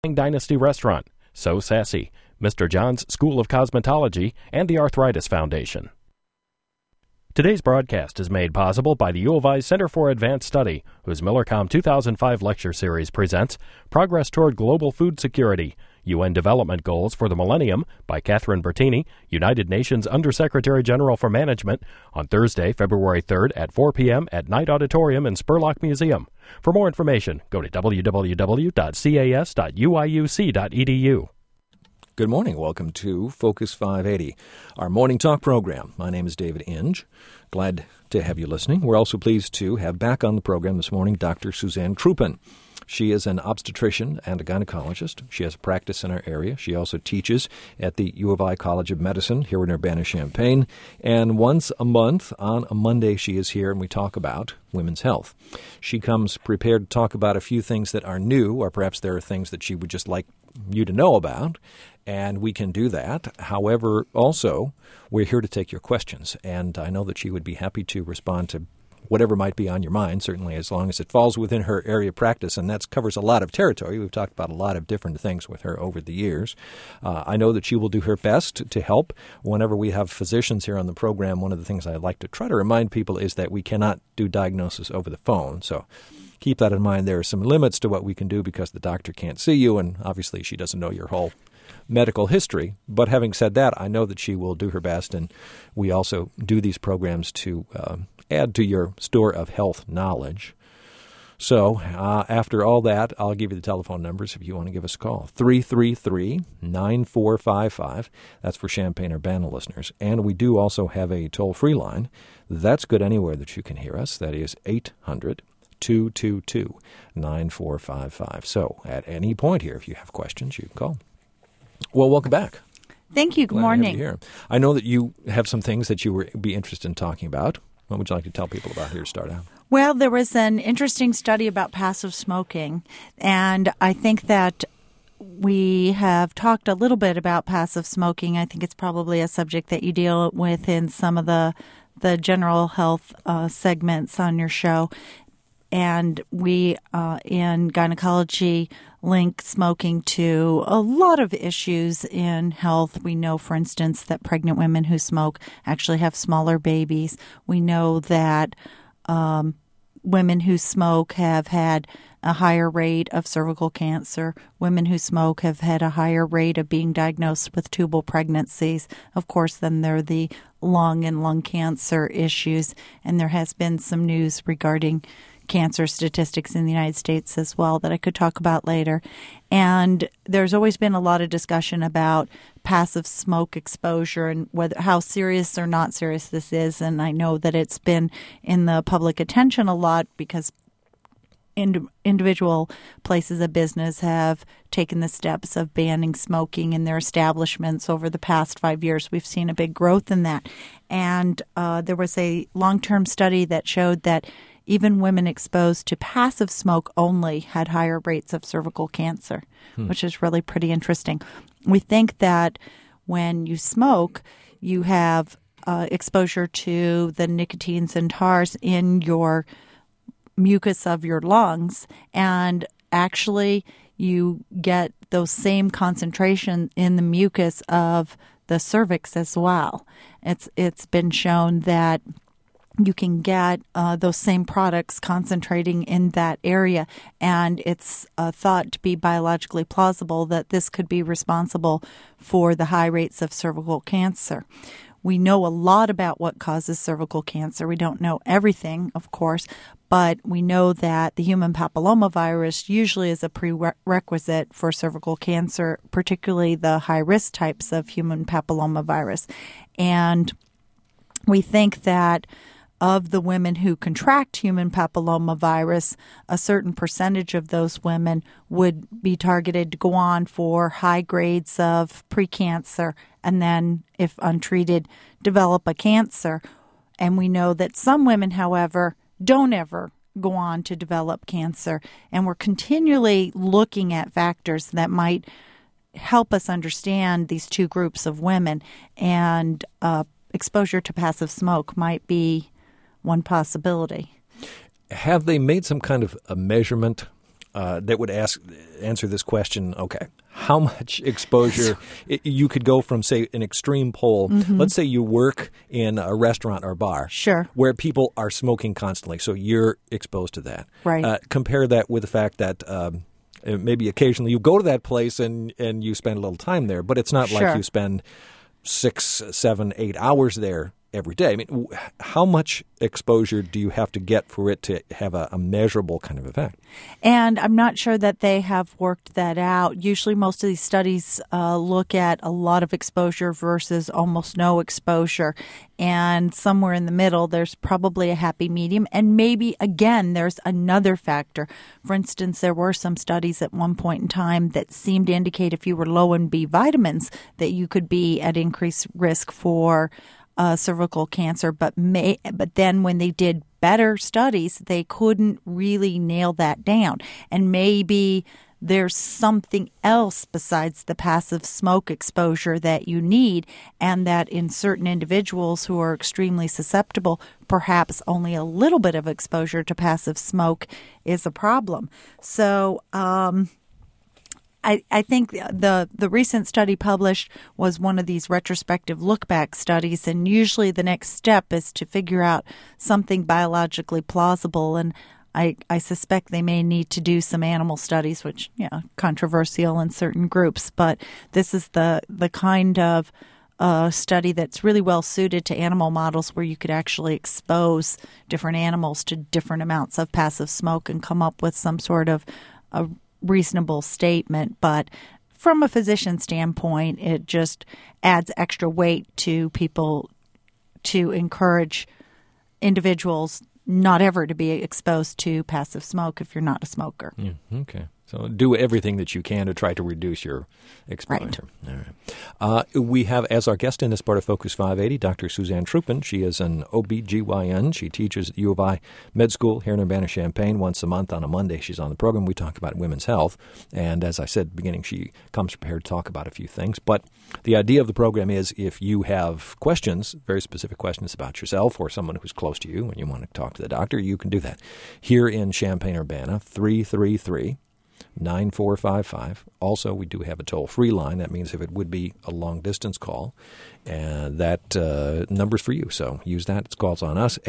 Dynasty Restaurant, So Sassy, Mr. John's School of Cosmetology, and the Arthritis Foundation. Today's broadcast is made possible by the U of I Center for Advanced Study, whose Millercom 2005 lecture series presents Progress Toward Global Food Security, UN Development Goals for the Millennium by Catherine Bertini, United Nations Undersecretary General for Management, on Thursday, February 3rd at 4 p.m. at Knight Auditorium in Spurlock Museum. For more information, go to www.cas.uiuc.edu. Good morning. Welcome to Focus 580, our morning talk program. My name is David Inge. Glad to have you listening. We're also pleased to have back on the program this morning Dr. Suzanne Kruppen. She is an obstetrician and a gynecologist. She has a practice in our area. She also teaches at the U of I College of Medicine here in Urbana-Champaign. And once a month, on a Monday, she is here and we talk about women's health. She comes prepared to talk about a few things that are new, or perhaps there are things that she would just like you to know about, and we can do that. However, also, we're here to take your questions, and I know that she would be happy to respond to whatever might be on your mind, certainly as long as it falls within her area of practice, and that covers a lot of territory. We've talked about a lot of different things with her over the years. I know that she will do her best to help. Whenever we have physicians here on the program, one of the things I like to try to remind people is that we cannot do diagnosis over the phone, so keep that in mind. There are some limits to what we can do because the doctor can't see you, and obviously she doesn't know your whole medical history. But having said that, I know that she will do her best, and we also do these programs to add to your store of health knowledge. So after all that, I'll give you the telephone numbers if you want to give us a call. 333-9455. That's for Champaign-Urbana listeners. And we do also have a toll-free line. That's good anywhere that you can hear us. That is 800-222-9455. So at any point here, if you have questions, you can call. Well, welcome back. Thank you. Good morning. To have you here. I know that you have some things that you would be interested in talking about. What would you like to tell people about here to start out? Well, there was an interesting study about passive smoking, and I think that we have talked a little bit about passive smoking. I think it's probably a subject that you deal with in some of the general health segments on your show. And we, in gynecology, link smoking to a lot of issues in health. We know, for instance, that pregnant women who smoke actually have smaller babies. We know that women who smoke have had a higher rate of cervical cancer. Women who smoke have had a higher rate of being diagnosed with tubal pregnancies. Of course, then there are the lung and lung cancer issues, and there has been some news regarding cancer statistics in the United States as well that I could talk about later. And there's always been a lot of discussion about passive smoke exposure and how serious or not serious this is. And I know that it's been in the public attention a lot because individual places of business have taken the steps of banning smoking in their establishments over the past 5 years. We've seen a big growth in that. And there was a long-term study that showed that even women exposed to passive smoke only had higher rates of cervical cancer, which is really pretty interesting. We think that when you smoke, you have exposure to the nicotines and tars in your mucus of your lungs, and actually you get those same concentration in the mucus of the cervix as well. It's been shown that you can get those same products concentrating in that area, and it's thought to be biologically plausible that this could be responsible for the high rates of cervical cancer. We know a lot about what causes cervical cancer. We don't know everything, of course, but we know that the human papillomavirus usually is a prerequisite for cervical cancer, particularly the high-risk types of human papillomavirus. And we think that of the women who contract human papillomavirus, a certain percentage of those women would be targeted to go on for high grades of precancer and then, if untreated, develop a cancer. And we know that some women, however, don't ever go on to develop cancer. And we're continually looking at factors that might help us understand these two groups of women. And exposure to passive smoke might be one possibility. Have they made some kind of a measurement that would answer this question, okay, how much exposure you could go from, say, an extreme pole. Let's say you work in a restaurant or bar where people are smoking constantly, so you're exposed to that. Right. Compare that with the fact that maybe occasionally you go to that place and you spend a little time there, but it's not like you spend 6, 7, 8 hours there every day. I mean, how much exposure do you have to get for it to have a measurable kind of effect? And I'm not sure that they have worked that out. Usually most of these studies look at a lot of exposure versus almost no exposure. And somewhere in the middle, there's probably a happy medium. And maybe, again, there's another factor. For instance, there were some studies at one point in time that seemed to indicate if you were low in B vitamins that you could be at increased risk for cervical cancer, but then when they did better studies, they couldn't really nail that down. And maybe there's something else besides the passive smoke exposure that you need, and that in certain individuals who are extremely susceptible, perhaps only a little bit of exposure to passive smoke is a problem. So, I think the recent study published was one of these retrospective look-back studies, and usually the next step is to figure out something biologically plausible, and I suspect they may need to do some animal studies, which, controversial in certain groups, but this is the kind of study that's really well suited to animal models where you could actually expose different animals to different amounts of passive smoke and come up with some sort of a reasonable statement. But from a physician standpoint, it just adds extra weight to people to encourage individuals not ever to be exposed to passive smoke if you're not a smoker. Yeah, okay. So do everything that you can to try to reduce your exposure. Right. All right. We have as our guest in this part of Focus 580, Dr. Suzanne Troupin. She is an OBGYN. She teaches at U of I Med School here in Urbana-Champaign once a month. On a Monday, she's on the program. We talk about women's health. And as I said at the beginning, she comes prepared to talk about a few things. But the idea of the program is if you have questions, very specific questions about yourself or someone who's close to you and you want to talk to the doctor, you can do that. Here in Champaign-Urbana, 333-9455. Also, we do have a toll-free line. That means if it would be a long-distance call, and that number's for you. So use that. It's calls on us,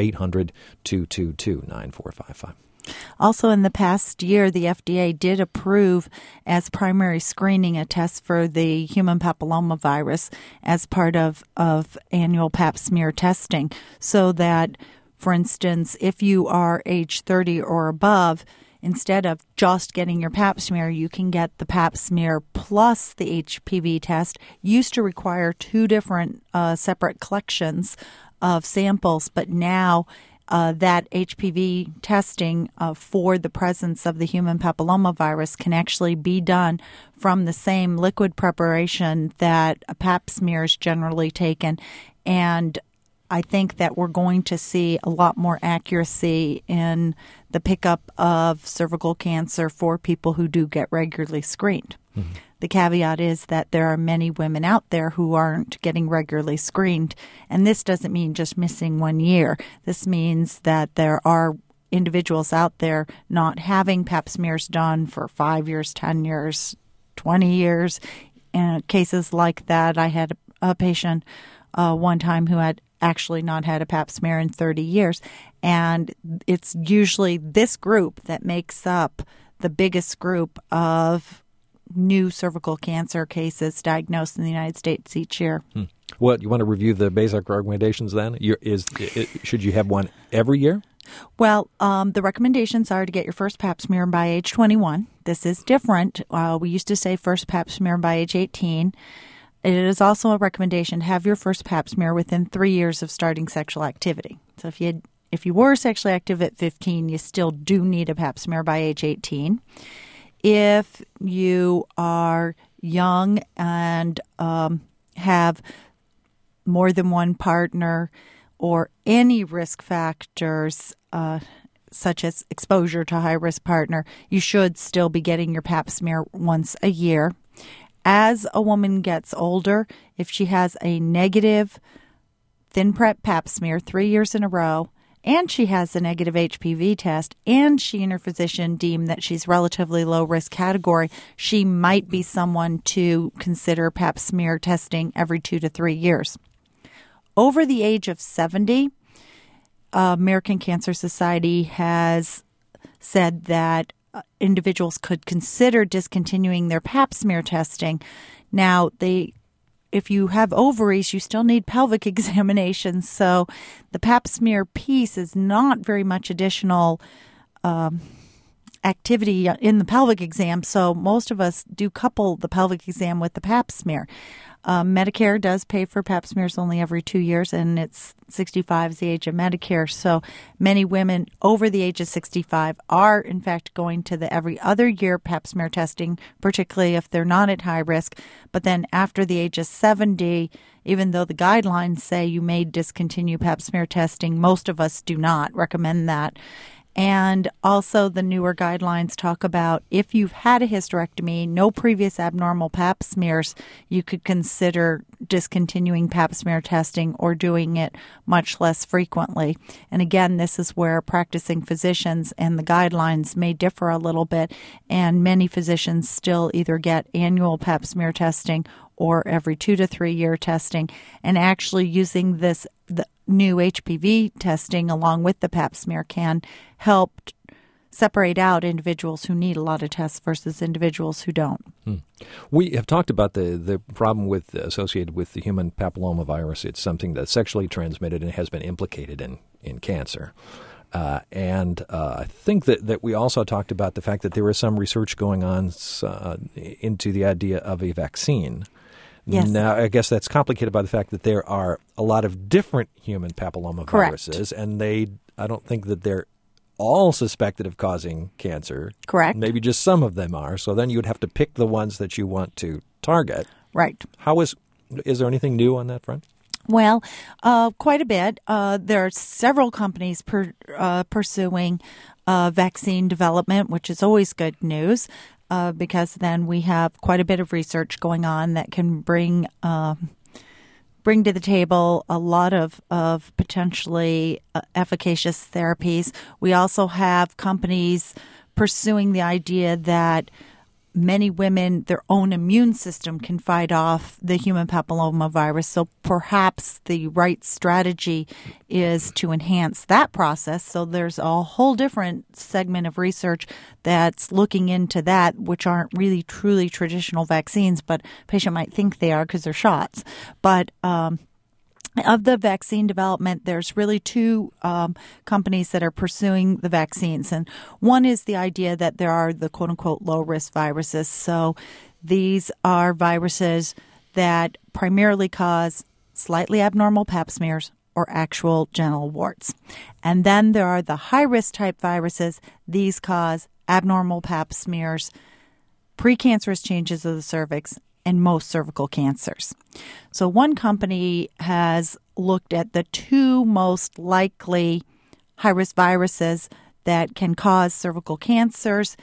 800-222-9455. Also, in the past year, the FDA did approve as primary screening a test for the human papillomavirus as part of annual pap smear testing, so that, for instance, if you are age 30 or above, instead of just getting your pap smear, you can get the pap smear plus the HPV test. Used to require two different separate collections of samples, but now that HPV testing for the presence of the human papillomavirus can actually be done from the same liquid preparation that a pap smear is generally taken. And I think that we're going to see a lot more accuracy in the pickup of cervical cancer for people who do get regularly screened. Mm-hmm. The caveat is that there are many women out there who aren't getting regularly screened, and this doesn't mean just missing 1 year. This means that there are individuals out there not having pap smears done for 5 years, 10 years, 20 years. In cases like that, I had a patient one time who had actually not had a pap smear in 30 years. And it's usually this group that makes up the biggest group of new cervical cancer cases diagnosed in the United States each year. Well, you want to review the basic recommendations then? Should you have one every year? Well, the recommendations are to get your first pap smear by age 21. This is different. We used to say first pap smear by age 18. It is also a recommendation to have your first pap smear within 3 years of starting sexual activity. So if you were sexually active at 15, you still do need a pap smear by age 18. If you are young and have more than one partner or any risk factors, such as exposure to a high-risk partner, you should still be getting your pap smear once a year. As a woman gets older, if she has a negative thin prep pap smear 3 years in a row and she has a negative HPV test, and she and her physician deem that she's relatively low risk category, she might be someone to consider Pap smear testing every 2 to 3 years. Over the age of 70, American Cancer Society has said that individuals could consider discontinuing their Pap smear testing. Now, if you have ovaries, you still need pelvic examinations. So the Pap smear piece is not very much additional activity in the pelvic exam. So most of us do couple the pelvic exam with the Pap smear. Medicare does pay for Pap smears only every 2 years, and it's 65 is the age of Medicare. So many women over the age of 65 are, in fact, going to the every other year Pap smear testing, particularly if they're not at high risk. But then after the age of 70, even though the guidelines say you may discontinue Pap smear testing, most of us do not recommend that. And also the newer guidelines talk about if you've had a hysterectomy, no previous abnormal Pap smears, you could consider discontinuing Pap smear testing or doing it much less frequently. And again, this is where practicing physicians and the guidelines may differ a little bit, and many physicians still either get annual Pap smear testing or every 2 to 3 year testing, and actually using the new HPV testing along with the Pap smear can help separate out individuals who need a lot of tests versus individuals who don't. We have talked about the problem associated with the human papillomavirus. It's something that's sexually transmitted and has been implicated in cancer. And I think that we also talked about the fact that there is some research going on into the idea of a vaccine. Yes. Now, I guess that's complicated by the fact that there are a lot of different human papillomaviruses, and I don't think that they're all suspected of causing cancer. Correct. Maybe just some of them are. So then you would have to pick the ones that you want to target. Right. Is there anything new on that front? Well, quite a bit. There are several companies pursuing vaccine development, which is always good news. Because then we have quite a bit of research going on that can bring to the table a lot of potentially efficacious therapies. We also have companies pursuing the idea that many women, their own immune system can fight off the human papillomavirus. So perhaps the right strategy is to enhance that process. So there's a whole different segment of research that's looking into that, which aren't really truly traditional vaccines, but a patient might think they are because they're shots. But of the vaccine development, there's really two companies that are pursuing the vaccines. And one is the idea that there are the quote-unquote low-risk viruses. So these are viruses that primarily cause slightly abnormal Pap smears or actual genital warts. And then there are the high-risk type viruses. These cause abnormal Pap smears, precancerous changes of the cervix, and most cervical cancers. So one company has looked at the two most likely high-risk viruses that can cause cervical cancers,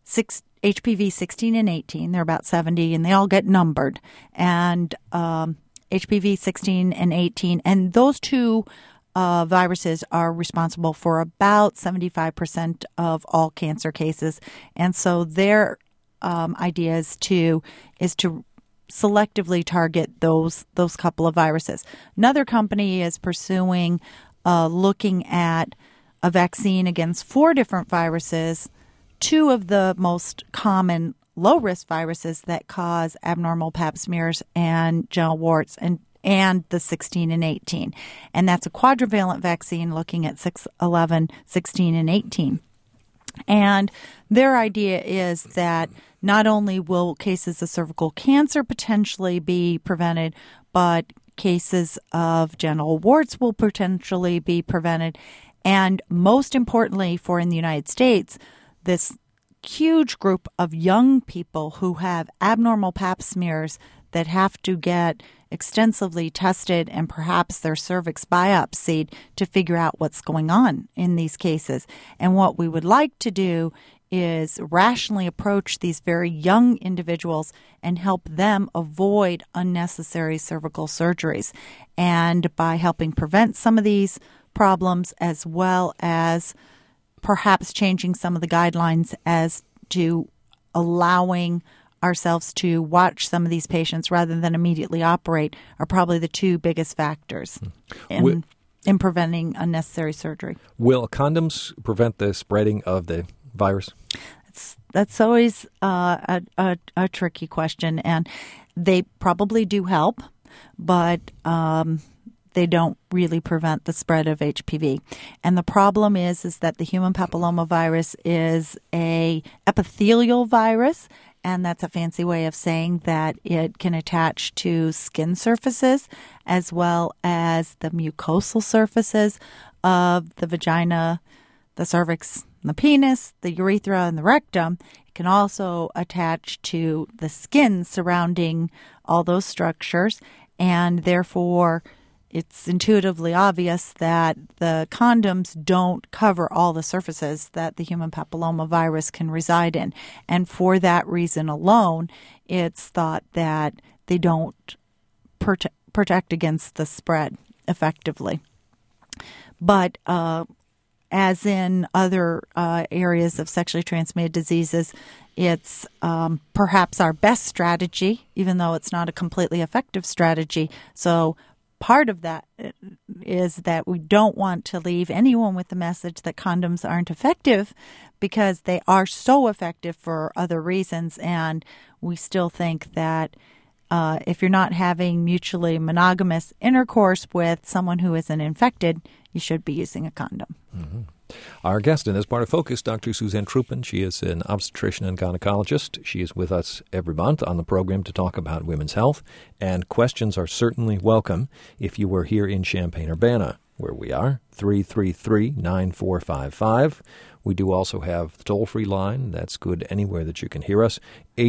HPV 16 and 18. They're about 70, and they all get numbered. And HPV 16 and 18, and those two viruses are responsible for about 75% of all cancer cases. And so their idea is to selectively target those couple of viruses. Another company is pursuing looking at a vaccine against 4 different viruses, 2 of the most common low-risk viruses that cause abnormal Pap smears and genital warts, and the 16 and 18. And that's a quadrivalent vaccine looking at 6, 11, 16, and 18. And their idea is that not only will cases of cervical cancer potentially be prevented, but cases of genital warts will potentially be prevented. And most importantly, for in the United States, this huge group of young people who have abnormal Pap smears that have to get extensively tested and perhaps their cervix biopsied to figure out what's going on in these cases. And what we would like to do is rationally approach these very young individuals and help them avoid unnecessary cervical surgeries. And by helping prevent some of these problems, as well as perhaps changing some of the guidelines as to allowing ourselves to watch some of these patients rather than immediately operate are probably the two biggest factors in preventing unnecessary surgery. Will condoms prevent the spreading of the virus? That's always a tricky question, and they probably do help, but they don't really prevent the spread of HPV. And the problem is that the human papillomavirus is a epithelial virus, and that's a fancy way of saying that it can attach to skin surfaces as well as the mucosal surfaces of the vagina, the cervix, the penis, the urethra, and the rectum. It can also attach to the skin surrounding all those structures, and therefore it's intuitively obvious that the condoms don't cover all the surfaces that the human papillomavirus can reside in. And for that reason alone, it's thought that they don't protect against the spread effectively. But as in other areas of sexually transmitted diseases, it's perhaps our best strategy, even though it's not a completely effective strategy. So part of that is that we don't want to leave anyone with the message that condoms aren't effective, because they are so effective for other reasons. And we still think that if you're not having mutually monogamous intercourse with someone who isn't infected, you should be using a condom. Mm-hmm. Our guest in this part of Focus, Dr. Suzanne Troupin. She is an obstetrician and gynecologist. She is with us every month on the program to talk about women's health, and questions are certainly welcome if you were here in Champaign-Urbana, where we are, 333-9455. We do also have the toll-free line. That's good anywhere that you can hear us,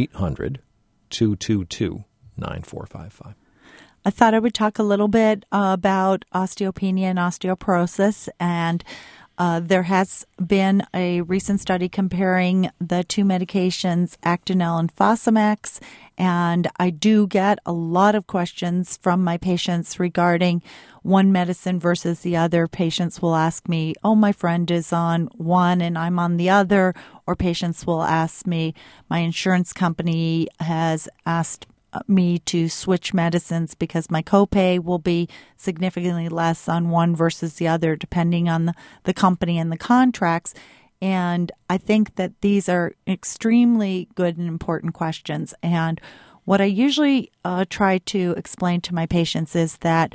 800-222-9455. I thought I would talk a little bit about osteopenia and osteoporosis, and there has been a recent study comparing the two medications, Actonel and Fosamax, and I do get a lot of questions from my patients regarding one medicine versus the other. Patients will ask me, oh, my friend is on one and I'm on the other, or patients will ask me, my insurance company has asked me to switch medicines because my copay will be significantly less on one versus the other, depending on the company and the contracts. And I think that these are extremely good and important questions. And what I usually try to explain to my patients is that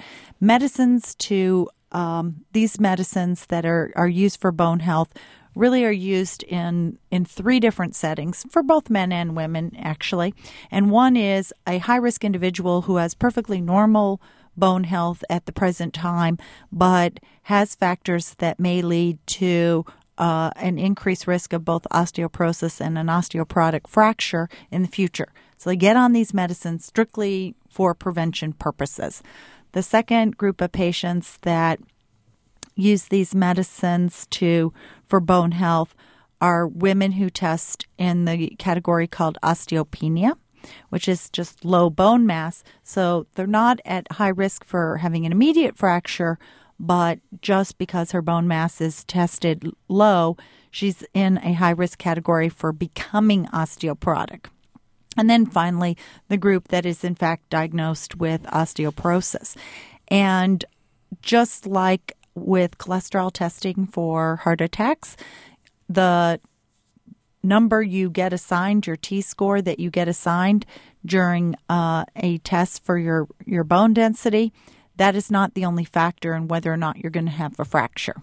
these medicines that are used for bone health really are used in three different settings for both men and women, actually. And one is a high-risk individual who has perfectly normal bone health at the present time, but has factors that may lead to an increased risk of both osteoporosis and an osteoporotic fracture in the future. So they get on these medicines strictly for prevention purposes. The second group of patients that use these medicines for bone health are women who test in the category called osteopenia, which is just low bone mass. So they're not at high risk for having an immediate fracture, but just because her bone mass is tested low, she's in a high risk category for becoming osteoporotic. And then finally, the group that is in fact diagnosed with osteoporosis. And just like with cholesterol testing for heart attacks, the number you get assigned, your T-score that you get assigned during a test for your bone density, that is not the only factor in whether or not you're going to have a fracture.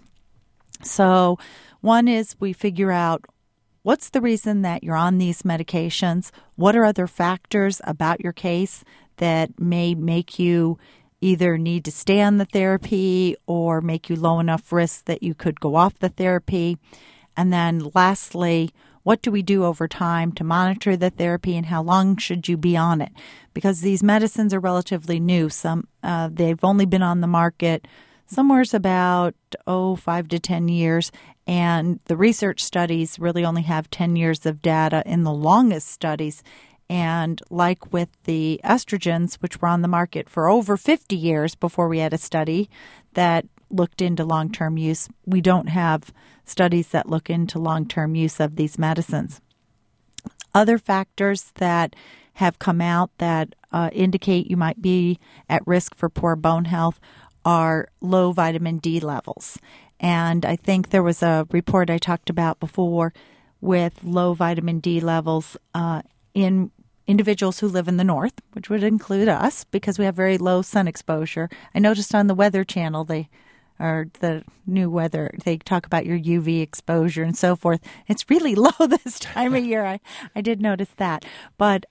So one is we figure out what's the reason that you're on these medications, what are other factors about your case that may make you either need to stay on the therapy or make you low enough risk that you could go off the therapy. And then lastly, what do we do over time to monitor the therapy and how long should you be on it? Because these medicines are relatively new. They've only been on the market somewhere's about 5 to 10 years. And the research studies really only have 10 years of data in the longest studies. And like with the estrogens, which were on the market for over 50 years before we had a study that looked into long-term use. We don't have studies that look into long-term use of these medicines. Other factors that have come out that indicate you might be at risk for poor bone health are low vitamin D levels. And I think there was a report I talked about before with low vitamin D levels in individuals who live in the north, which would include us because we have very low sun exposure. I noticed on the Weather Channel, the new weather, they talk about your UV exposure and so forth. It's really low this time of year. I did notice that. But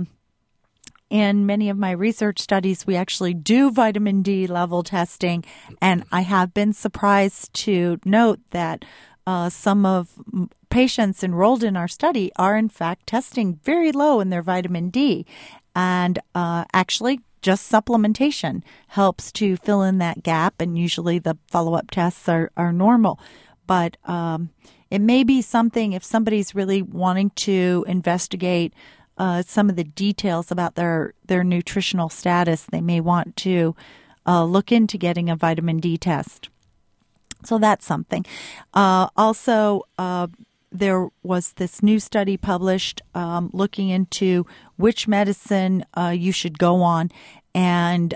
in many of my research studies, we actually do vitamin D level testing, and I have been surprised to note that some of patients enrolled in our study are, in fact, testing very low in their vitamin D. And actually, just supplementation helps to fill in that gap, and usually the follow-up tests are normal. But it may be something, if somebody's really wanting to investigate some of the details about their nutritional status, they may want to look into getting a vitamin D test. So that's something. Also, there was this new study published looking into which medicine you should go on, and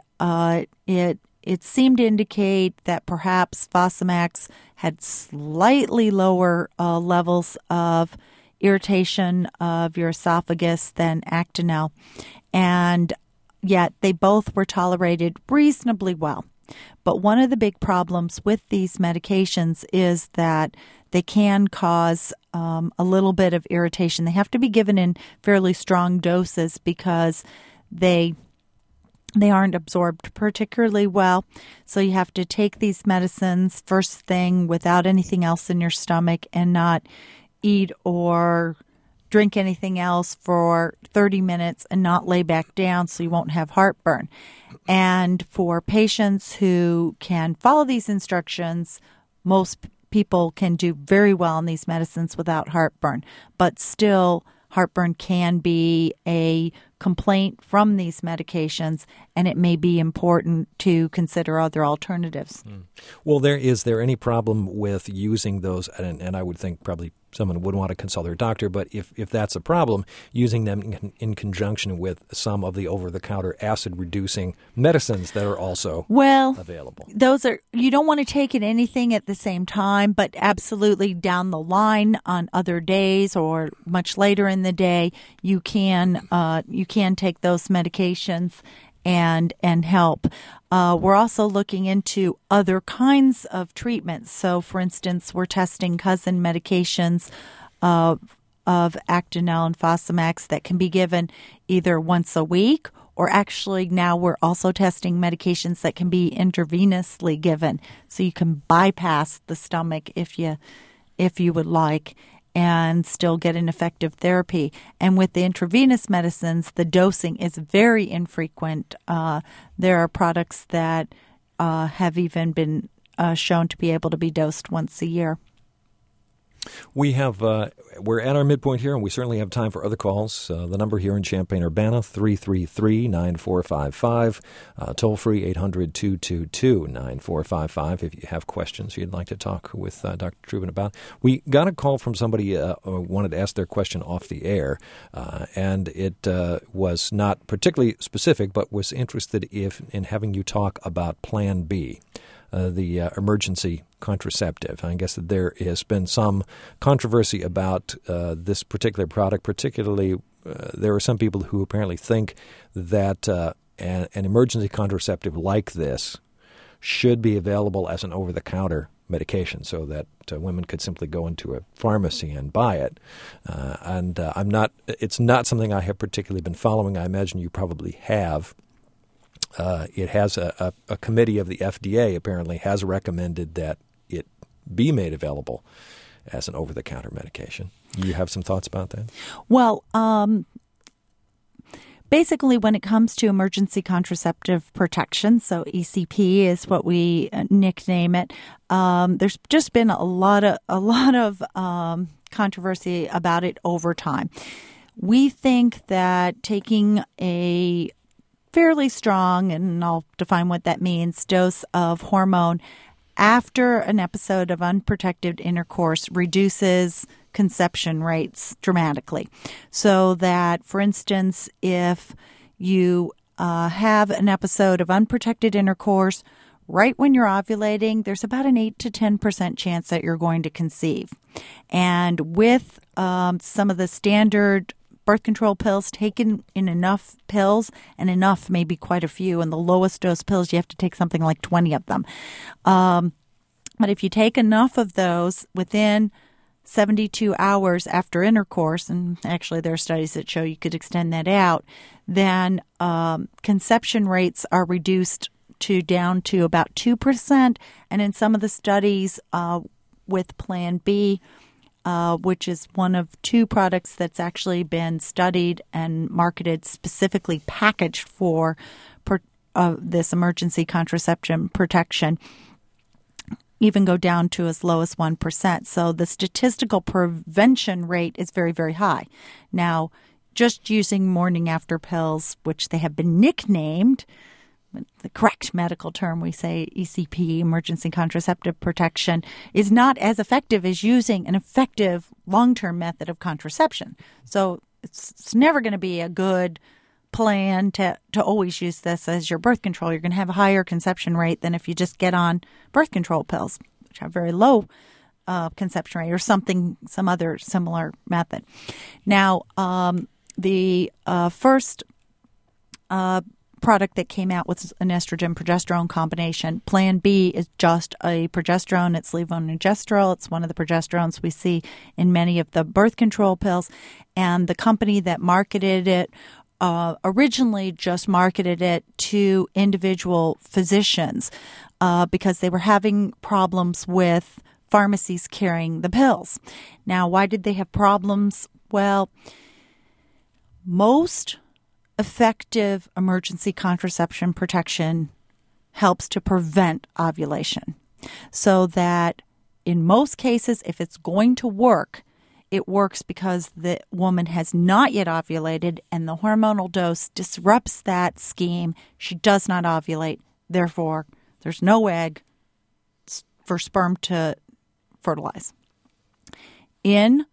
it seemed to indicate that perhaps Fosamax had slightly lower levels of irritation of your esophagus than Actonel, and yet they both were tolerated reasonably well. But one of the big problems with these medications is that they can cause a little bit of irritation. They have to be given in fairly strong doses because they aren't absorbed particularly well. So you have to take these medicines first thing without anything else in your stomach and not eat or drink anything else for 30 minutes and not lay back down so you won't have heartburn. And for patients who can follow these instructions, most people can do very well on these medicines without heartburn. But still, heartburn can be a complaint from these medications, and it may be important to consider other alternatives. Well, is there any problem with using those, and I would think probably someone would want to consult their doctor, but if that's a problem, using them in conjunction with some of the over-the-counter acid-reducing medicines that are also available? Those are, you don't want to take it anything at the same time, but absolutely down the line on other days or much later in the day, you can take those medications and help. We're also looking into other kinds of treatments. So, for instance, we're testing cousin medications of Actonel and Fosamax that can be given either once a week, or actually now we're also testing medications that can be intravenously given. So you can bypass the stomach if you would like, and still get an effective therapy. And with the intravenous medicines, the dosing is very infrequent. There are products that have even been shown to be able to be dosed once a year. We're at our midpoint here, and we certainly have time for other calls. The number here in Champaign-Urbana, 333-9455. Toll-free, 800-222-9455 if you have questions you'd like to talk with Dr. Trubin about. We got a call from somebody who wanted to ask their question off the air, and it was not particularly specific, but was interested in having you talk about Plan B. The emergency contraceptive. I guess that there has been some controversy about this particular product. Particularly, there are some people who apparently think that an emergency contraceptive like this should be available as an over-the-counter medication, so that women could simply go into a pharmacy and buy it. It's not something I have particularly been following. I imagine you probably have. It has a committee of the FDA apparently has recommended that it be made available as an over-the-counter medication. You have some thoughts about that? Well, basically when it comes to emergency contraceptive protection, so ECP is what we nickname it, there's just been a lot of controversy about it over time. We think that taking a fairly strong, and I'll define what that means, dose of hormone after an episode of unprotected intercourse reduces conception rates dramatically. So that, for instance, if you have an episode of unprotected intercourse right when you're ovulating, there's about an 8 to 10% chance that you're going to conceive. And with some of the standard birth control pills, taken in enough pills, and enough maybe quite a few, and the lowest dose pills, you have to take something like 20 of them. But if you take enough of those within 72 hours after intercourse, and actually there are studies that show you could extend that out, then conception rates are reduced down to about 2%. And in some of the studies with Plan B, which is one of two products that's actually been studied and marketed specifically packaged for this emergency contraception protection, even go down to as low as 1%. So the statistical prevention rate is very, very high. Now, just using morning after pills, which they have been nicknamed, the correct medical term, we say ECP, emergency contraceptive protection, is not as effective as using an effective long-term method of contraception. So it's never going to be a good plan to always use this as your birth control. You're going to have a higher conception rate than if you just get on birth control pills, which have very low conception rate, or some other similar method. Now, the first product that came out with an estrogen-progesterone combination, Plan B, is just a progesterone. It's levonorgestrel. It's one of the progesterones we see in many of the birth control pills. And the company that marketed it originally just marketed it to individual physicians because they were having problems with pharmacies carrying the pills. Now, why did they have problems? Well, most effective emergency contraception protection helps to prevent ovulation, so that in most cases, if it's going to work, it works because the woman has not yet ovulated and the hormonal dose disrupts that scheme. She does not ovulate. Therefore, there's no egg for sperm to fertilize. In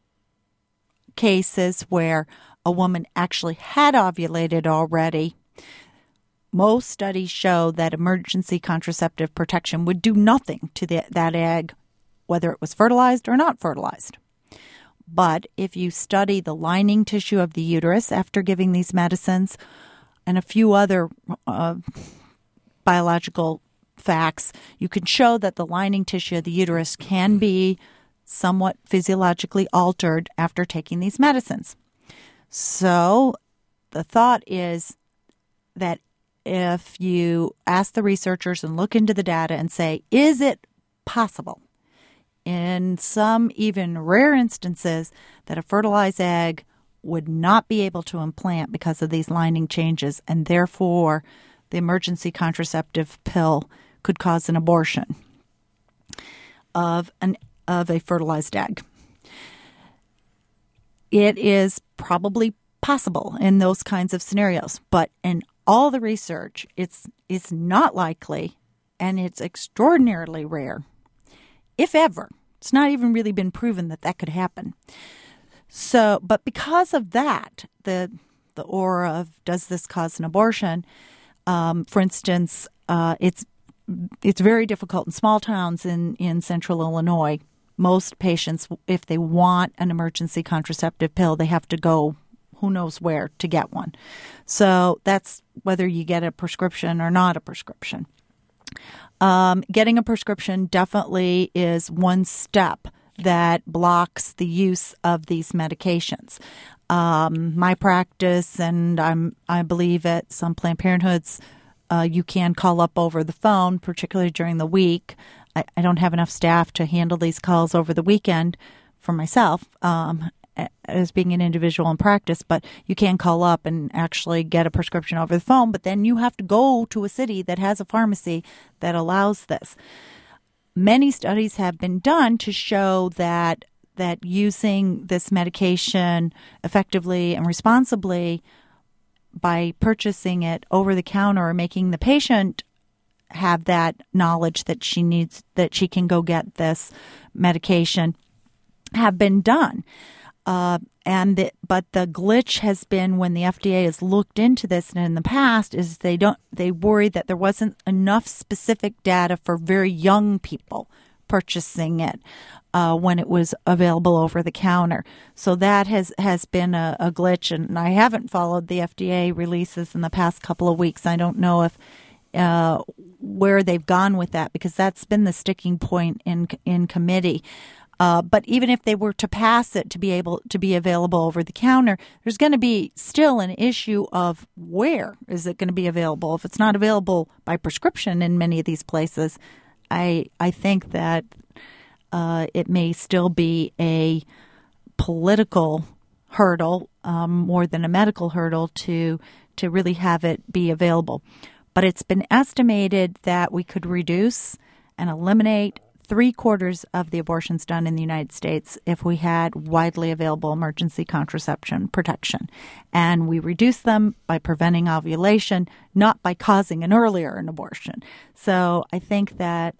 cases where a woman actually had ovulated already, most studies show that emergency contraceptive protection would do nothing to that egg, whether it was fertilized or not fertilized. But if you study the lining tissue of the uterus after giving these medicines and a few other biological facts, you can show that the lining tissue of the uterus can be somewhat physiologically altered after taking these medicines. So the thought is that if you ask the researchers and look into the data and say, is it possible in some even rare instances that a fertilized egg would not be able to implant because of these lining changes, and therefore the emergency contraceptive pill could cause an abortion of a fertilized egg? It is probably possible in those kinds of scenarios, but in all the research, it's not likely, and it's extraordinarily rare, if ever. It's not even really been proven that could happen. So, but because of that, the aura of does this cause an abortion? For instance, it's very difficult in small towns in central Illinois. Most patients, if they want an emergency contraceptive pill, they have to go who knows where to get one. So that's whether you get a prescription or not a prescription. Getting a prescription definitely is one step that blocks the use of these medications. My practice, and I believe at some Planned Parenthoods, you can call up over the phone, particularly during the week. I don't have enough staff to handle these calls over the weekend for myself as being an individual in practice, but you can call up and actually get a prescription over the phone, but then you have to go to a city that has a pharmacy that allows this. Many studies have been done to show that using this medication effectively and responsibly by purchasing it over the counter or making the patient have that knowledge that she needs, that she can go get this medication, have been done. But the glitch has been when the FDA has looked into this, and in the past, is they worry that there wasn't enough specific data for very young people purchasing it when it was available over the counter. So that has been a glitch, and I haven't followed the FDA releases in the past couple of weeks. I don't know if where they've gone with that, because that's been the sticking point in committee. But even if they were to pass it to be able to be available over the counter, there's going to be still an issue of where is it going to be available. If it's not available by prescription in many of these places, I think that it may still be a political hurdle more than a medical hurdle to really have it be available. But it's been estimated that we could reduce and eliminate 3/4 of the abortions done in the United States if we had widely available emergency contraception protection. And we reduce them by preventing ovulation, not by causing an earlier abortion. So I think that,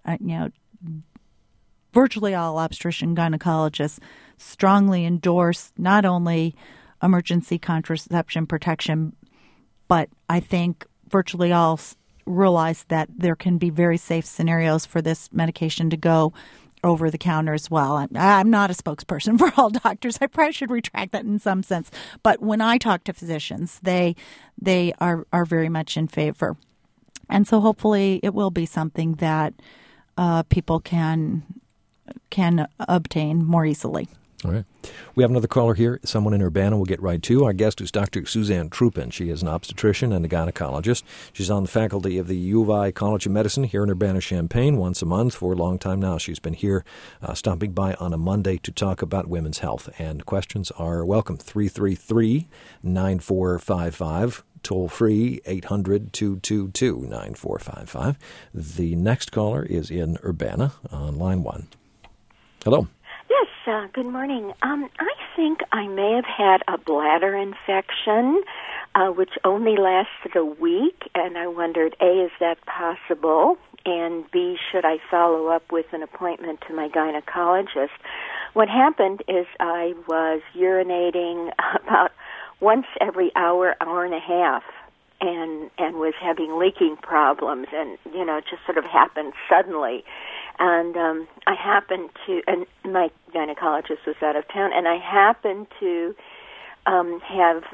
virtually all obstetrician gynecologists strongly endorse not only emergency contraception protection, but I think virtually all realize that there can be very safe scenarios for this medication to go over the counter as well. I'm not a spokesperson for all doctors. I probably should retract that in some sense. But when I talk to physicians, they are very much in favor. And so hopefully it will be something that people can obtain more easily. All right. We have another caller here, someone in Urbana we'll get right to. Our guest is Dr. Suzanne Trupin. She is an obstetrician and a gynecologist. She's on the faculty of the U of I College of Medicine here in Urbana-Champaign once a month for a long time now. She's been here stopping by on a Monday to talk about women's health. And questions are welcome. 333-9455. Toll free, 800-222-9455. The next caller is in Urbana on line 1. Hello. Good morning. I think I may have had a bladder infection, which only lasted a week, and I wondered, A, is that possible? And B, should I follow up with an appointment to my gynecologist? What happened is I was urinating about once every hour and a half, and was having leaking problems, and, it just sort of happened suddenly. And I happened to, and my gynecologist was out of town, and I happened to have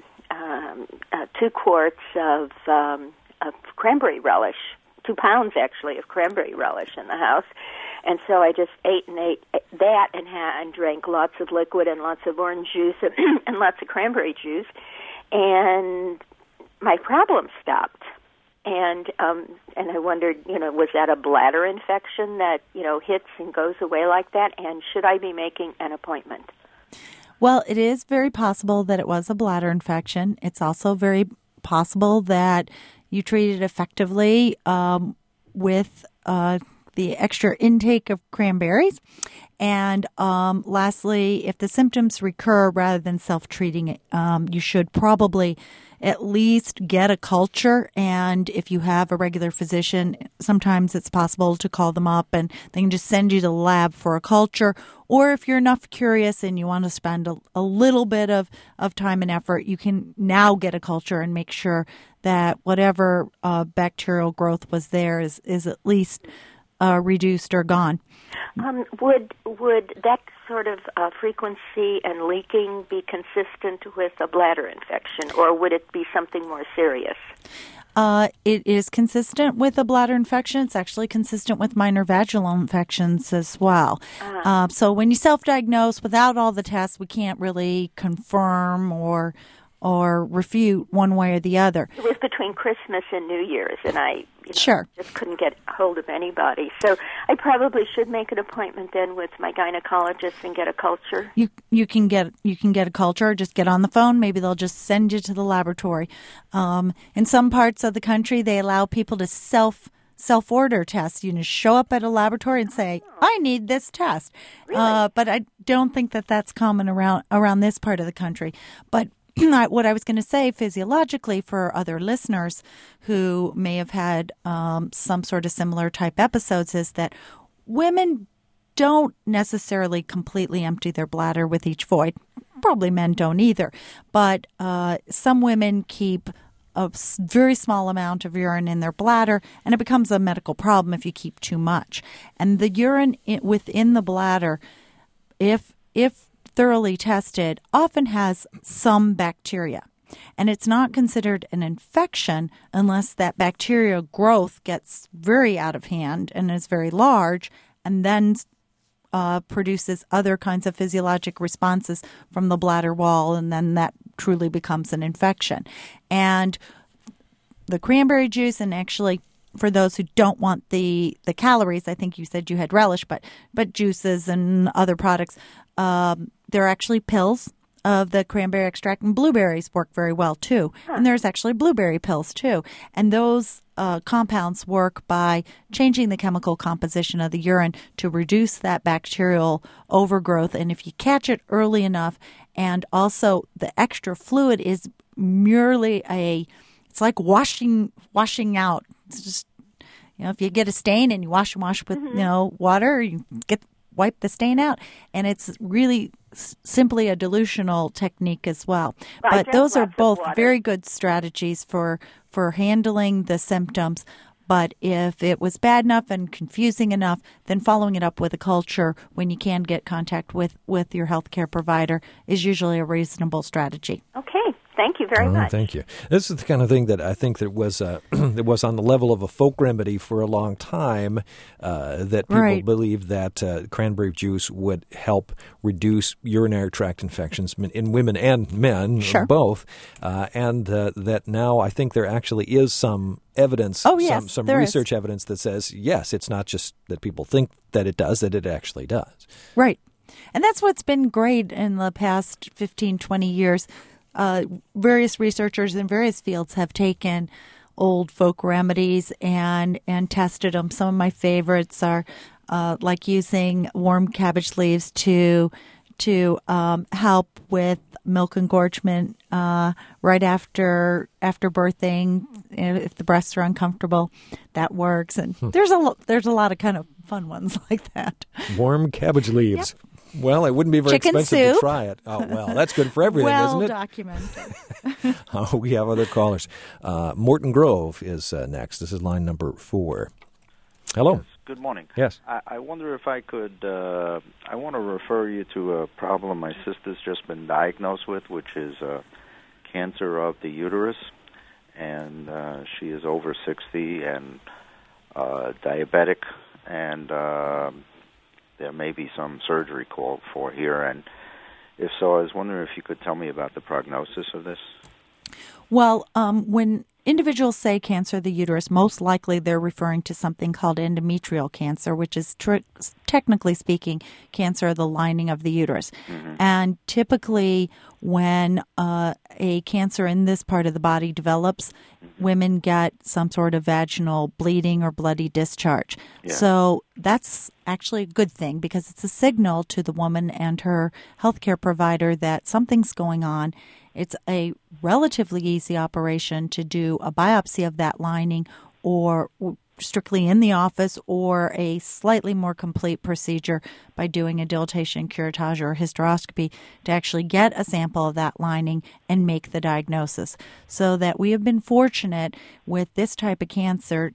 2 quarts of cranberry relish, 2 pounds actually of cranberry relish in the house. And so I just ate that and drank lots of liquid and lots of orange juice and lots of cranberry juice, and my problem stopped. And I wondered, was that a bladder infection that, hits and goes away like that? And should I be making an appointment? Well, it is very possible that it was a bladder infection. It's also very possible that you treated effectively with the extra intake of cranberries. And lastly, if the symptoms recur rather than self-treating it, you should probably at least get a culture. And if you have a regular physician, sometimes it's possible to call them up and they can just send you to the lab for a culture. Or if you're enough curious and you want to spend a little bit of time and effort, you can now get a culture and make sure that whatever bacterial growth was there is at least reduced or gone. Would that sort of frequency and leaking be consistent with a bladder infection, or would it be something more serious? It is consistent with a bladder infection. It's actually consistent with minor vaginal infections as well. So when you self-diagnose without all the tests, we can't really confirm or refute one way or the other. It was between Christmas and New Year's, and I Sure. just couldn't get hold of anybody. So I probably should make an appointment then with my gynecologist and get a culture. You can get a culture, or just get on the phone. Maybe they'll just send you to the laboratory. In some parts of the country, they allow people to self-order tests. You just show up at a laboratory and say, I need this test. Really? But I don't think that that's common around this part of the country. But what I was going to say physiologically for other listeners who may have had some sort of similar type episodes is that women don't necessarily completely empty their bladder with each void. Probably men don't either. But some women keep a very small amount of urine in their bladder, and it becomes a medical problem if you keep too much. And the urine within the bladder, if thoroughly tested, often has some bacteria. And it's not considered an infection unless that bacteria growth gets very out of hand and is very large, and then produces other kinds of physiologic responses from the bladder wall, and then that truly becomes an infection. And the cranberry juice, and actually for those who don't want the calories, I think you said you had relish, but juices and other products, they're actually pills of the cranberry extract, and blueberries work very well too. And there's actually blueberry pills too. And those compounds work by changing the chemical composition of the urine to reduce that bacterial overgrowth. And if you catch it early enough, and also the extra fluid is merely it's like washing out. It's just, if you get a stain and you wash with, water, you wipe the stain out. And it's really simply a dilutional technique as well. Right, but those are both water. Very good strategies for handling the symptoms. But if it was bad enough and confusing enough, then following it up with a culture when you can get contact with your healthcare provider is usually a reasonable strategy. Okay. Thank you very much. Thank you. This is the kind of thing that I think that was it was on the level of a folk remedy for a long time, that people believed that cranberry juice would help reduce urinary tract infections in women and men, both, and that now I think there actually is some evidence, some research evidence that says, yes, it's not just that people think that it does, that it actually does. Right. And that's what's been great in the past 15, 20 years. Various researchers in various fields have taken old folk remedies and tested them. Some of my favorites are like using warm cabbage leaves to help with milk engorgement right after birthing. If the breasts are uncomfortable, that works. And there's a lot of kind of fun ones like that. Warm cabbage leaves. Yep. Well, it wouldn't be very expensive to try it. Oh, well, that's good for everything, isn't it? Well documented. We have other callers. Morton Grove is next. This is line number 4. Hello. Yes, good morning. Yes. I wonder if I could, I want to refer you to a problem my sister's just been diagnosed with, which is cancer of the uterus. And she is over 60 and diabetic, and there may be some surgery called for here, and if so, I was wondering if you could tell me about the prognosis of this. Well, when individuals say cancer of the uterus, most likely they're referring to something called endometrial cancer, which is technically speaking cancer of the lining of the uterus. Mm-hmm. And typically when a cancer in this part of the body develops, women get some sort of vaginal bleeding or bloody discharge. Yeah. So that's actually a good thing because it's a signal to the woman and her healthcare provider that something's going on. It's a relatively easy operation to do a biopsy of that lining or strictly in the office, or a slightly more complete procedure by doing a dilatation, curettage, or hysteroscopy to actually get a sample of that lining and make the diagnosis. So that we have been fortunate with this type of cancer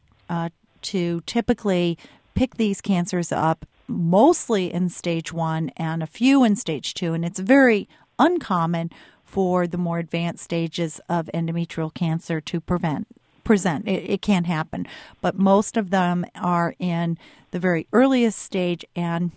to typically pick these cancers up mostly in stage 1 and a few in stage 2, and it's very uncommon for the more advanced stages of endometrial cancer to present. It can happen, but most of them are in the very earliest stage, and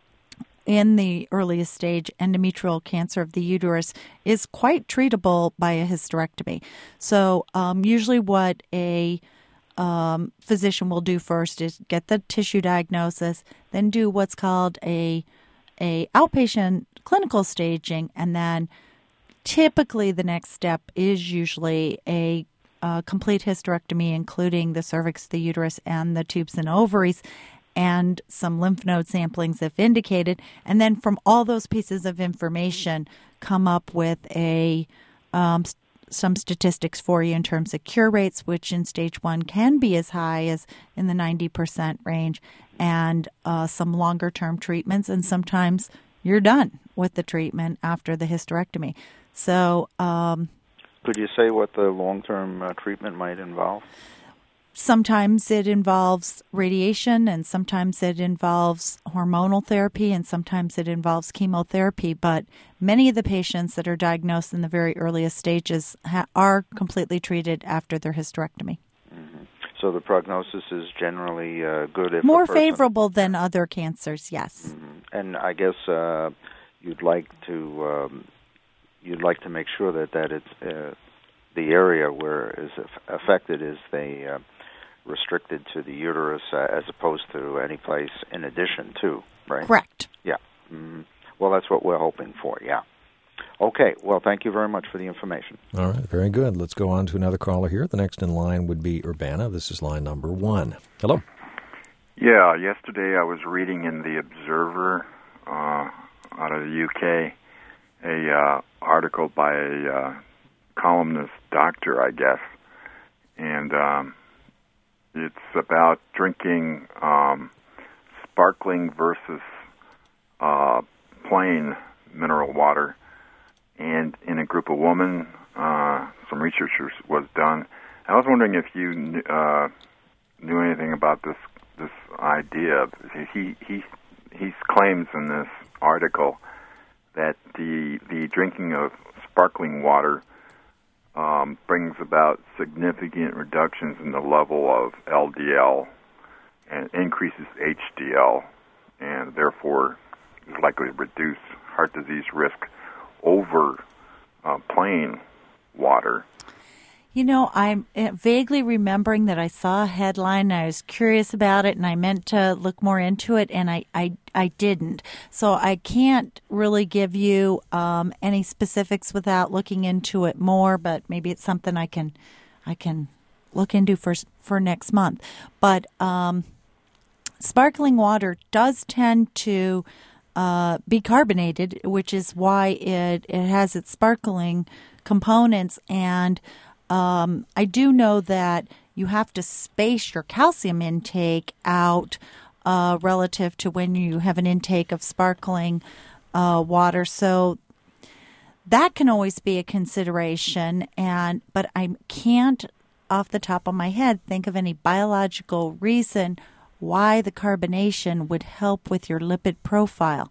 in the earliest stage, endometrial cancer of the uterus is quite treatable by a hysterectomy. So usually what a physician will do first is get the tissue diagnosis, then do what's called a outpatient clinical staging, and then typically the next step is usually a complete hysterectomy, including the cervix, the uterus, and the tubes and ovaries, and some lymph node samplings if indicated. And then from all those pieces of information, come up with a some statistics for you in terms of cure rates, which in stage 1 can be as high as in the 90% range, and some longer-term treatments, and sometimes you're done with the treatment after the hysterectomy. So, could you say what the long-term treatment might involve? Sometimes it involves radiation, and sometimes it involves hormonal therapy, and sometimes it involves chemotherapy. But many of the patients that are diagnosed in the very earliest stages are completely treated after their hysterectomy. Mm-hmm. So the prognosis is generally good if more favorable than other cancers, yes. Mm-hmm. And I guess you'd like to make sure that it's the area where is affected is restricted to the uterus as opposed to any place in addition to, right? Correct. Yeah. Mm-hmm. Well, that's what we're hoping for, yeah. Okay, well, thank you very much for the information. All right, very good. Let's go on to another caller here. The next in line would be Urbana. This is line number 1. Hello. Yeah, yesterday I was reading in The Observer out of the UK a article by a columnist doctor, I guess, and it's about drinking sparkling versus plain mineral water. And in a group of women, some research was done. I was wondering if you knew anything about this idea. He claims in this article that the drinking of sparkling water brings about significant reductions in the level of LDL and increases HDL, and therefore is likely to reduce heart disease risk over plain water. You know, I'm vaguely remembering that I saw a headline, and I was curious about it, and I meant to look more into it, and I didn't. So I can't really give you any specifics without looking into it more, but maybe it's something I can look into for next month. But sparkling water does tend to be carbonated, which is why it has its sparkling components, and I do know that you have to space your calcium intake out relative to when you have an intake of sparkling water. So that can always be a consideration, but I can't, off the top of my head, think of any biological reason why the carbonation would help with your lipid profile.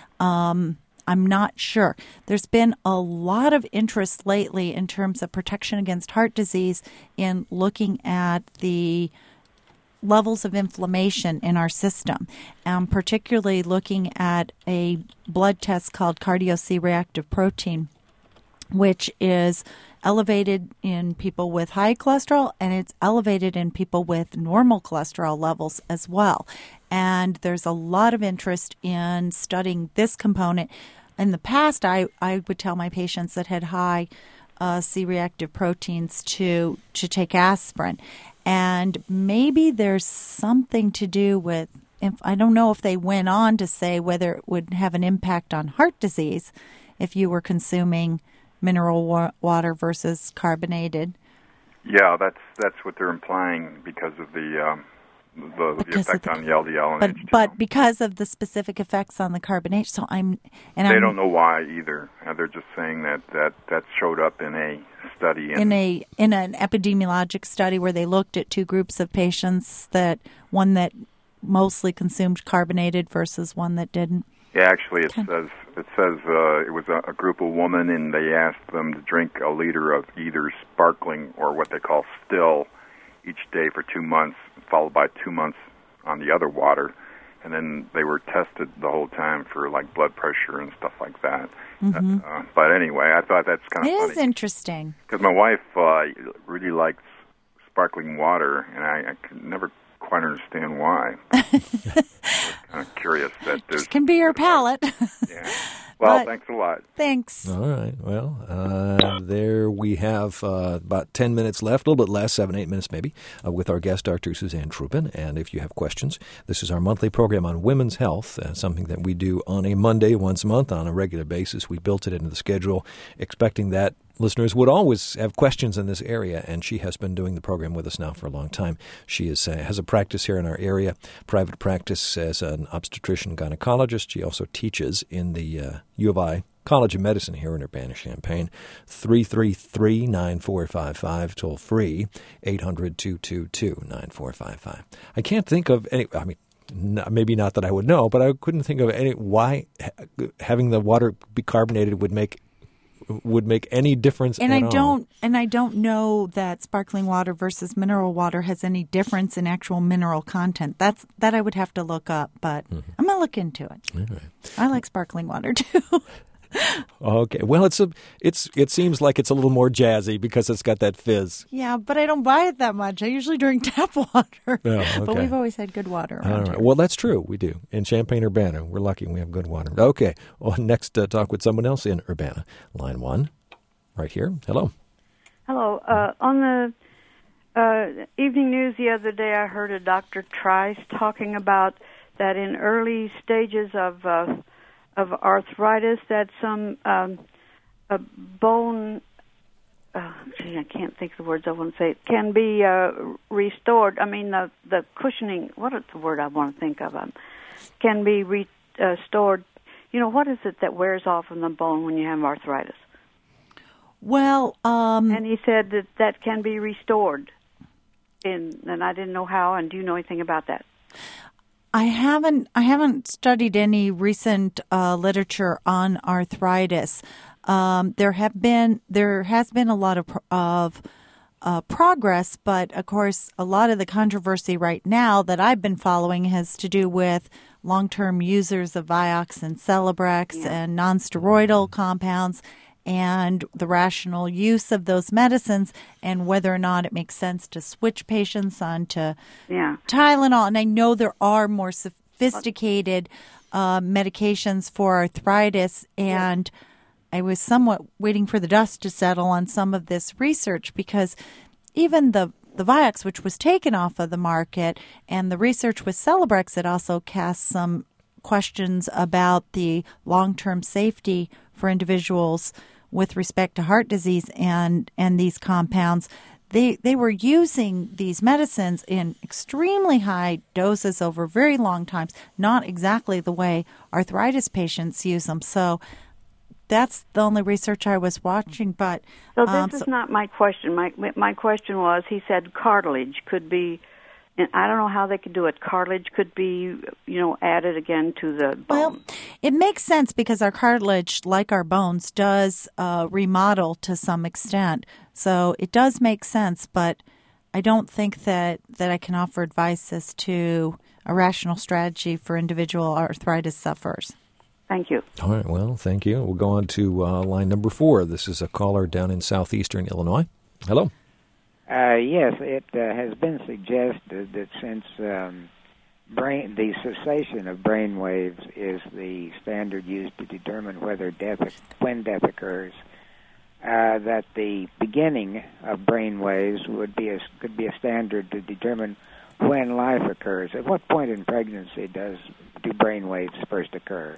I'm not sure. There's been a lot of interest lately in terms of protection against heart disease in looking at the levels of inflammation in our system, particularly looking at a blood test called cardio C-reactive protein, which is elevated in people with high cholesterol, and it's elevated in people with normal cholesterol levels as well. And there's a lot of interest in studying this component. In the past, I would tell my patients that had high C-reactive proteins to take aspirin. And maybe there's something to do with, I don't know if they went on to say whether it would have an impact on heart disease if you were consuming mineral water versus carbonated. Yeah, that's what they're implying because of the effect on the LDL and HDL. But because of the specific effects on the carbonation, so they don't know why either. They're just saying that showed up in a study in an epidemiologic study where they looked at two groups of patients, one that mostly consumed carbonated versus one that didn't. Yeah, actually, it says it was a group of women, and they asked them to drink a liter of either sparkling or what they call still each day for 2 months, followed by 2 months on the other water, and then they were tested the whole time for like blood pressure and stuff like that. Mm-hmm. But anyway, I thought that's kind of funny. It is interesting because my wife really likes sparkling water, and I could never quite understand why. I'm curious that there's... It can be your palate. Yeah. Well, thanks a lot. Thanks. All right. Well, there we have about 10 minutes left, a little bit less, 7-8 minutes maybe, with our guest, Dr. Suzanne Trupin. And if you have questions, this is our monthly program on women's health, something that we do on a Monday once a month on a regular basis. We built it into the schedule, expecting that listeners would always have questions in this area, and she has been doing the program with us now for a long time. She has a practice here in our area, private practice as an obstetrician gynecologist. She also teaches in the U of I College of Medicine here in Urbana-Champaign. 333-9455, toll free, 800-222-9455. I can't think of any, maybe not that I would know, but I couldn't think of any why having the water be carbonated would make any difference at all. And I don't know that sparkling water versus mineral water has any difference in actual mineral content. That I would have to look up, but I'm going to look into it. All right. I like sparkling water too. Okay. Well, it seems like it's a little more jazzy because it's got that fizz. Yeah, but I don't buy it that much. I usually drink tap water. Oh, okay. But we've always had good water around All right. here. Well, that's true. We do. In Champaign-Urbana, we're lucky we have good water. Okay. Well, next, talk with someone else in Urbana. Line 1, right here. Hello. Hello. On the evening news the other day, I heard a Dr. Trice talking about that in early stages of arthritis, that some bone, I can't think of the words I want to say, can be restored. I mean, the cushioning, what is the word I want to think of? Can be restored. What is it that wears off in the bone when you have arthritis? Well, and he said that can be restored, and I didn't know how. And do you know anything about that? I haven't studied any recent literature on arthritis. There has been a lot of progress, but of course, a lot of the controversy right now that I've been following has to do with long-term users of Vioxx and Celebrex and nonsteroidal compounds, and the rational use of those medicines, and whether or not it makes sense to switch patients onto Tylenol. And I know there are more sophisticated medications for arthritis, and I was somewhat waiting for the dust to settle on some of this research, because even the Vioxx, which was taken off of the market, and the research with Celebrex, it also casts some questions about the long-term safety for individuals with respect to heart disease and these compounds. They were using these medicines in extremely high doses over very long times, not exactly the way arthritis patients use them. So that's the only research I was watching. But so this is not my question. My question was, he said cartilage could be, and I don't know how they could do it. Cartilage could be, added again to the bone. Well, it makes sense because our cartilage, like our bones, does remodel to some extent. So it does make sense, but I don't think that I can offer advice as to a rational strategy for individual arthritis sufferers. Thank you. All right. Well, thank you. We'll go on to line number 4. This is a caller down in southeastern Illinois. Hello. Yes, it has been suggested that since the cessation of brain waves is the standard used to determine when death occurs, that the beginning of brain waves could be a standard to determine when life occurs. At what point in pregnancy do brain waves first occur?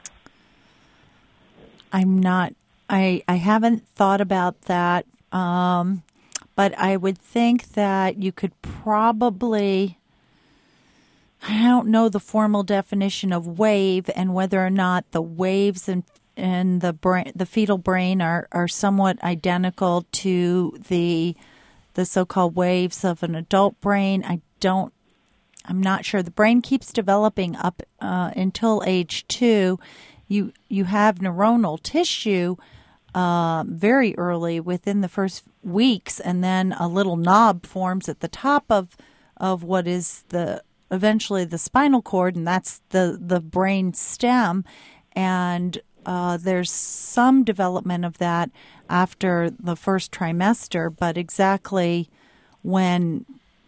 I haven't thought about that. But I would think that you could probably, I don't know the formal definition of wave and whether or not the waves in the brain, the fetal brain, are somewhat identical to the so-called waves of an adult brain. I'm not sure. The brain keeps developing up until age 2. You have neuronal tissue very early, within the first weeks, and then a little knob forms at the top of what is eventually the spinal cord, and that's the brain stem. And there's some development of that after the first trimester, but exactly when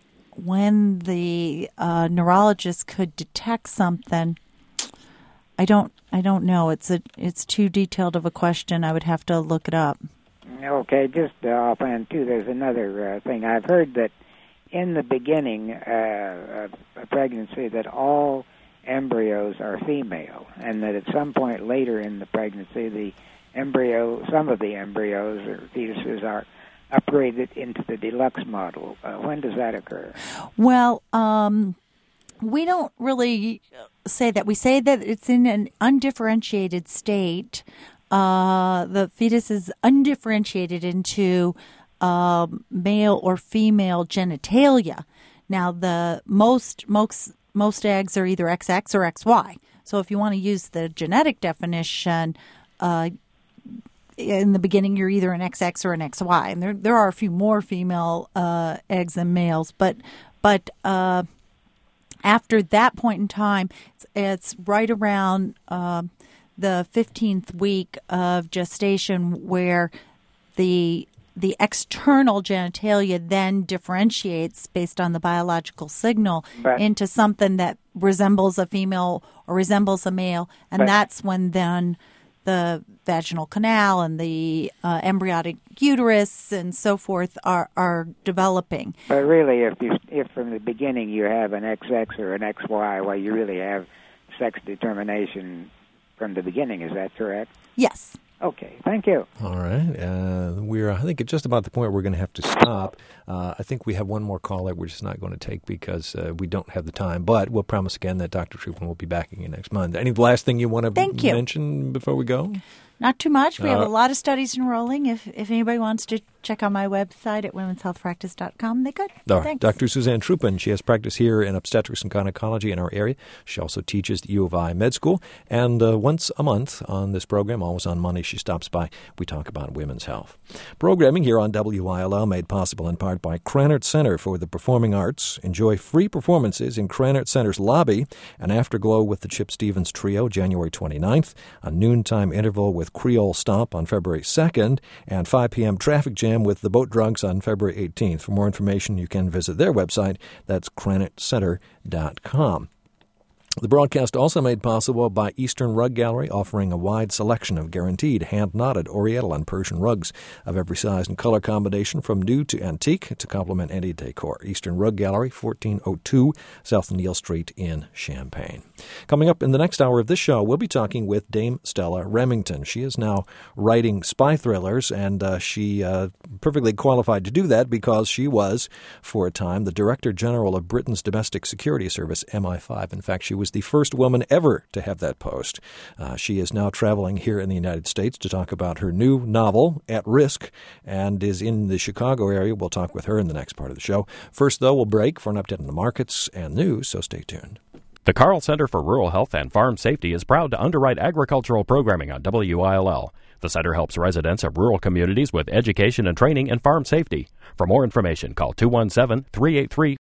the neurologist could detect something, I don't know. It's too detailed of a question. I would have to look it up. Okay, just offhand too, there's another thing. I've heard that in the beginning of a pregnancy that all embryos are female, and that at some point later in the pregnancy the some of the embryos or fetuses are upgraded into the deluxe model. When does that occur? Well, we don't really say that. We say that it's in an undifferentiated state. The fetus is undifferentiated into male or female genitalia. Now, the most eggs are either XX or XY. So if you want to use the genetic definition, in the beginning you're either an XX or an XY, and there are a few more female eggs than males, but after that point in time, it's right around the 15th week of gestation where the external genitalia then differentiates based on the biological signal into something that resembles a female or resembles a male, and that's when then the vaginal canal and the embryonic uterus and so forth are developing. But really, if from the beginning you have an XX or an XY, well, you really have sex determination from the beginning. Is that correct? Yes. Okay, thank you. All right. We're, I think, at just about the point where we're going to have to stop. I think we have one more caller we're just not going to take because we don't have the time. But we'll promise again that Dr. Troupin will be back again next month. Any last thing you want to mention before we go? Not too much. We have a lot of studies enrolling. If anybody wants to check out my website at womenshealthpractice.com, they could. All right. Thanks. Dr. Suzanne Troupin, she has practice here in obstetrics and gynecology in our area. She also teaches at U of I Med School. And once a month on this program, always on Monday, she stops by. We talk about women's health. Programming here on WILL made possible in part by Krannert Center for the Performing Arts. Enjoy free performances in Krannert Center's lobby. An afterglow with the Chip Stevens Trio, January 29th. A noontime interval with Creole Stomp on February 2nd, and 5 p.m. Traffic Jam with the Boat Drunks on February 18th. For more information, you can visit their website. That's KrannertCenter.com. The broadcast also made possible by Eastern Rug Gallery, offering a wide selection of guaranteed hand-knotted Oriental and Persian rugs of every size and color combination, from new to antique, to complement any decor. Eastern Rug Gallery, 1402 South Neal Street in Champaign. Coming up in the next hour of this show, we'll be talking with Dame Stella Remington. She is now writing spy thrillers, and she perfectly qualified to do that because she was, for a time, the Director General of Britain's Domestic Security Service, MI5. In fact, she was the first woman ever to have that post. She is now traveling here in the United States to talk about her new novel, At Risk, and is in the Chicago area. We'll talk with her in the next part of the show. First, though, we'll break for an update on the markets and news, so stay tuned. The Carl Center for Rural Health and Farm Safety is proud to underwrite agricultural programming on WILL. The center helps residents of rural communities with education and training in farm safety. For more information, call 217-383-4600.